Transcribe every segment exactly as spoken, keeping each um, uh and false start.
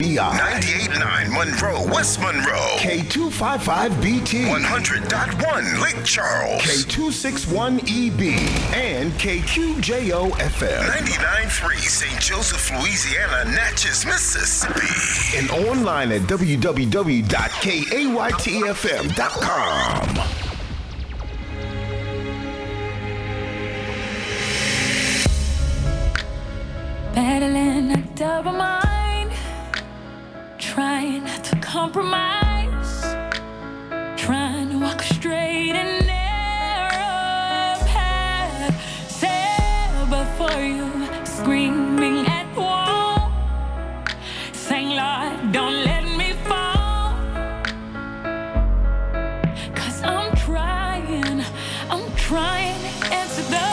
B I. ninety-eight point nine Monroe, West Monroe. K two fifty-five B T. one hundred point one Lake Charles. K two sixty-one E B. And K Q J O F M. ninety-nine point three Saint Joseph, Louisiana, Natchez, Mississippi. And online at w w w dot k a y t f m dot com. Battling a double mind, trying not to compromise, trying to walk a straight and narrow path set before you, screaming at the wall, saying, Lord, don't let me fall, 'cause I'm trying, I'm trying to answer the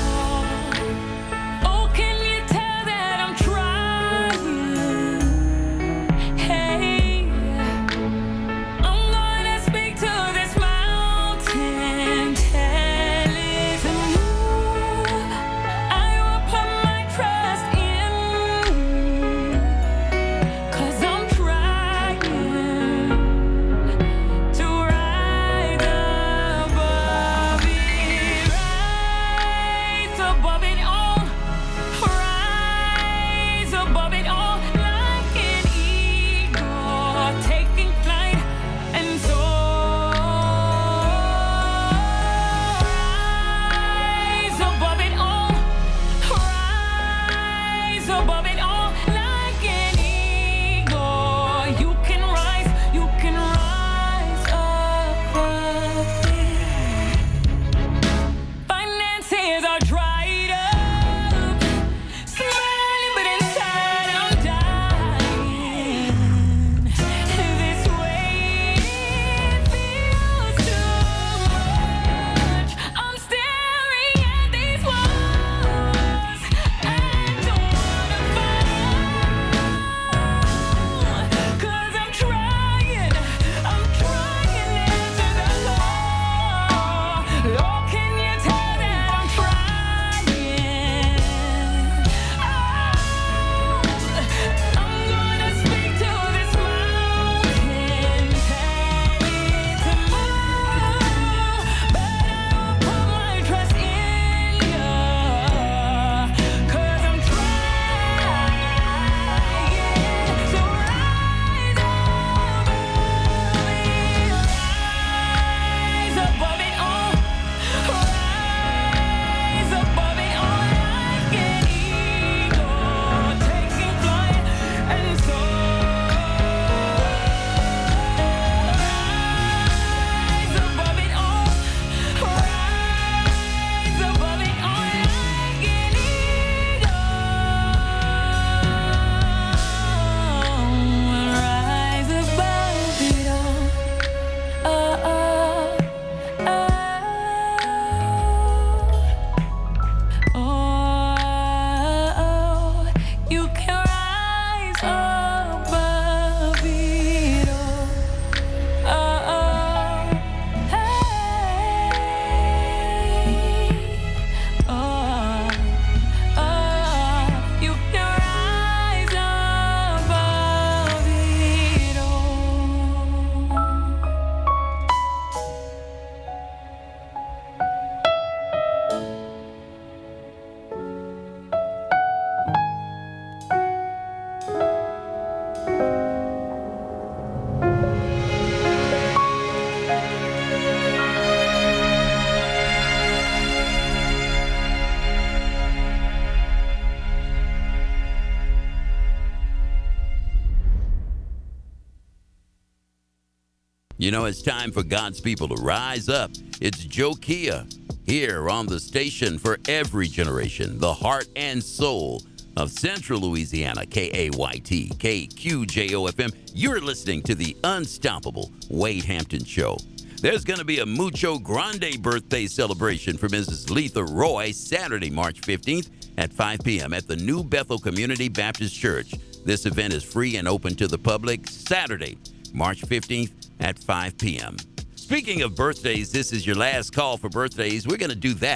You know, it's time for God's people to rise up. It's Joe Kia here on the station for every generation, the heart and soul of Central Louisiana, K A Y T, K Q J O F M. You're listening to the unstoppable Wade Hampton Show. There's going to be a Mucho Grande birthday celebration for Missus Letha Roy Saturday, March fifteenth at five p.m. at the New Bethel Community Baptist Church. This event is free and open to the public Saturday, March fifteenth at five p.m. Speaking of birthdays, this is your last call for birthdays. We're going to do that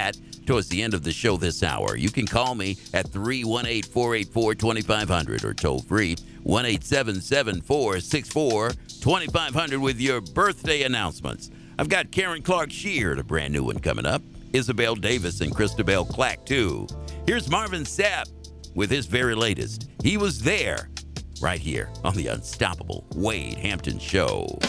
towards the end of the show this hour. You can call me at three one eight, four eight four, two five zero zero or toll free one eight seven seven, four six four, two five zero zero with your birthday announcements. I've got Karen Clark Sheard, a brand new one coming up. Isabel Davis and Christabel Clack, too. Here's Marvin Sapp with his very latest. He was there, right here on the Unstoppable Wade Hampton Show.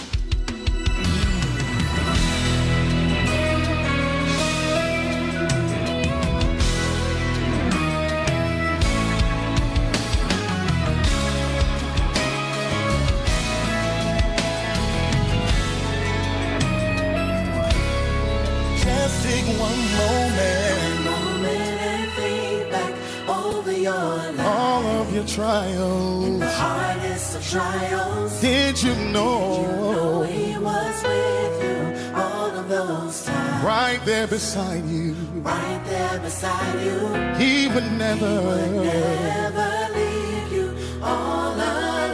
Trials, the hardest of trials. Did you know, you know he was with you all of those times? Right there beside you, right there beside you. He would never, he would never leave you all alone.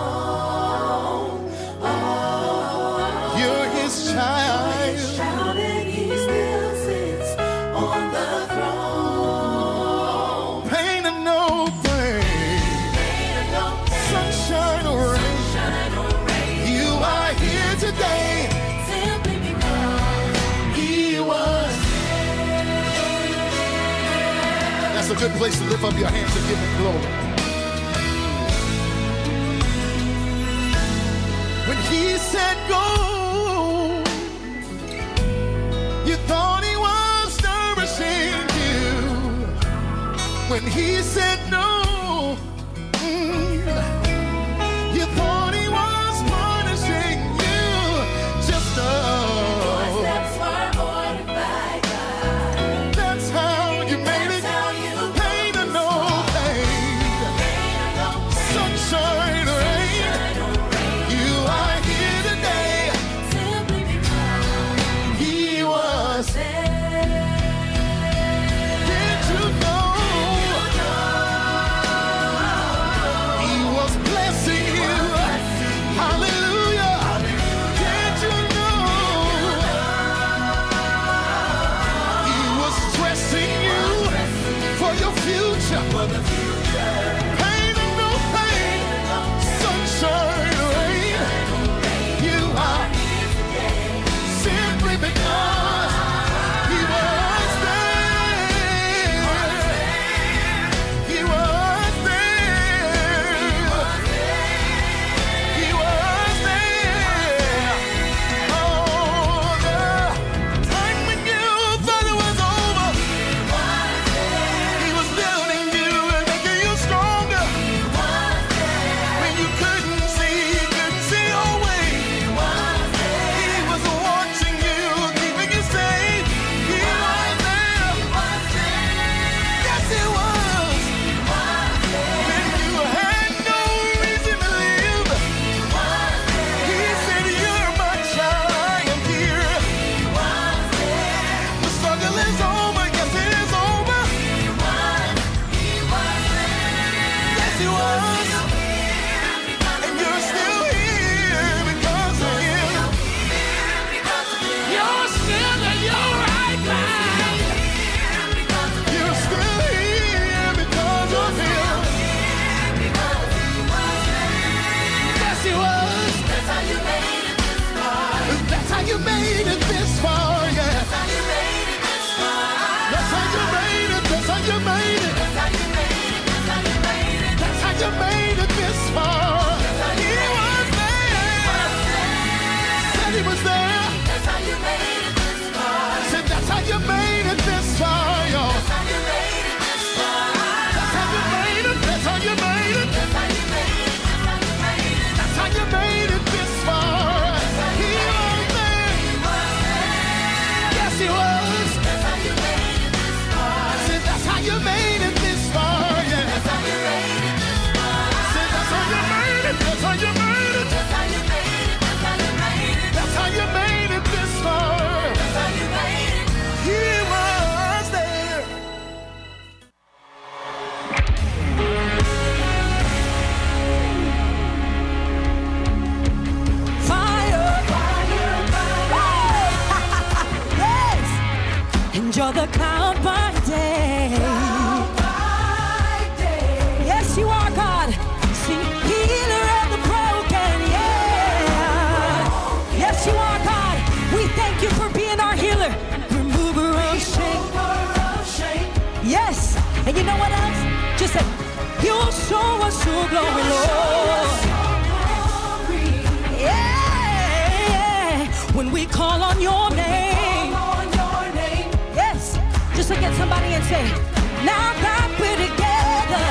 Oh, you're his child. You're his child and he still sits on the throne. Pain and no pain. Sunshine or rain, Sunshine or rain, you are here today simply because he was. That's a good place to lift up your hands and give him glory. When he said go, you thought he was nourishing you. When he said no, you thought he was punishing you. Just know your steps were ordered by God. that's how you made That's it. how you Pain and no pain, pain and no pain, sunshine or rain, sunshine or rain. you are here today. Simply because He was. there. Did you know he was blessing you? Hallelujah. Did you know he was dressing you for your future? Pain and no pain, sunshine or rain, you are simply because he was there. He was there. He was there. Oh, the time when you thought it was over, he was building you and making you stronger. When you couldn't see, couldn't see your way, he was watching you, keeping you safe. He was there. Yes, he was. When you had no reason to live, he said, "You're my child, I am here." The struggle is over, yes, it is over. Yes, he was. And you're still here because of him. You're still in your right mind. You're still here because of him. Yes, he was. That's how you made it this far. That's how you made it this far, yeah. That's how you made it this far. That's how you made it. That's how you made it. That's how you made it. That's how you made it. That's how you made it this far. He was there. Said he was there. That's how you made it this far. Said that's how you made it this far, y'all. That's how you made it this far. That's how you made it. That's how you made it. That's how you made it. That's how you made it. That's how you made it this far. He was there. Yes, he was. That's how you made it this far. Said that's how you made it this far, yeah. That's how you made it this far. Said that's how you made it. That's how you made it. That's how you made it. That's how you made it. That's how you made it this far. That's how you made it. He was there. Fire, fire, fire. Yes. And you're the cloud by know what else? Just say, you'll show us your glory, Lord. Yeah, when we call on your name. Yes, just look at somebody and say, now that we're together.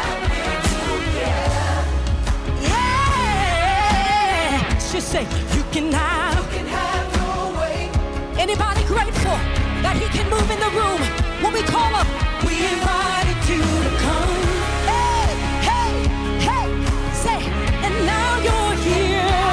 Yeah, just say, you can have. Anybody grateful that he can move in the room when we call him? We invited you to come. Hey, hey, hey, say, and now you're here.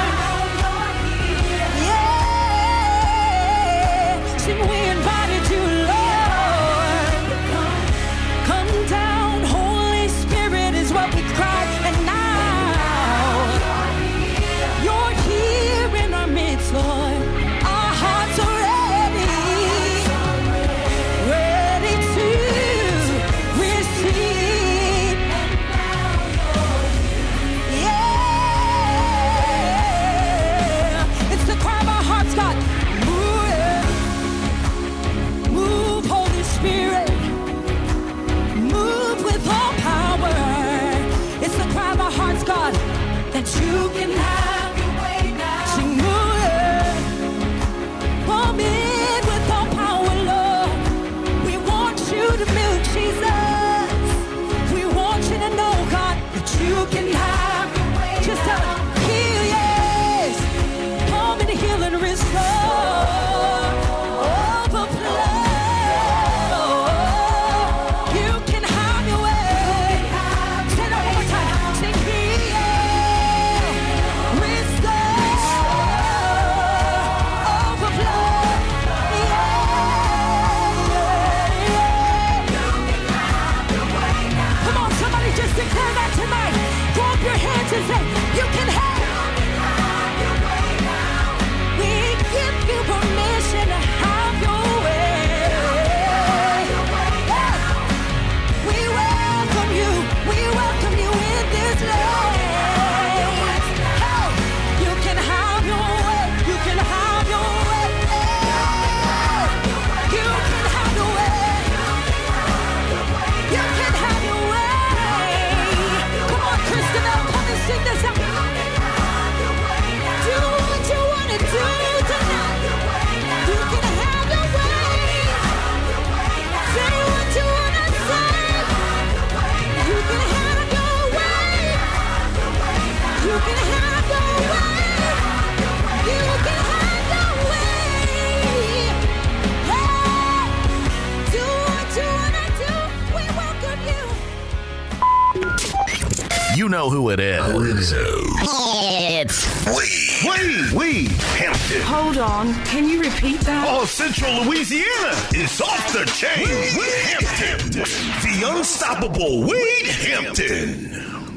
Yeah, sing, we invited you, Lord. Come down, Holy Spirit is what we cried, and now you're here in our midst, Lord. Our hearts are that you can have your way now. Sing, move, come in with all power, Lord. We want you to move, Jesus. We want you to know, God, that you can have your way. Just tell him, heal, yes. Come and heal and restore. Overflow. You can have your way. Say that one more time. Sing, heal. Declare that tonight. Throw up your hands and say, you can have. We give you permission to have your way. Yes. We welcome you. We welcome you in this place. Hey, you can have your way. You can have your way. Hey. You can have your way. You can have your way. Christabel, come and sing this out. Do what you want to do tonight. You can have your way. Say what you want to say. You can have your way. You can have your way. You can have your way. Hey, do what you want to do. We welcome you. You know who it is. Who it is. It's Weed. Weed. Weed. Hampton. Hold on. Can you repeat that? Oh, Central Louisiana is off the chain with Hampton. The unstoppable Weed Hampton.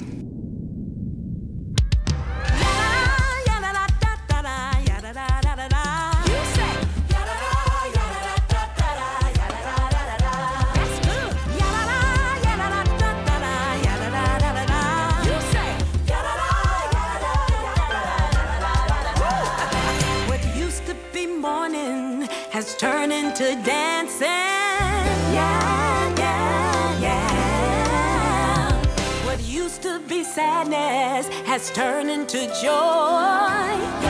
Has turned into dancing, yeah, yeah, yeah. What used to be sadness has turned into joy, yeah.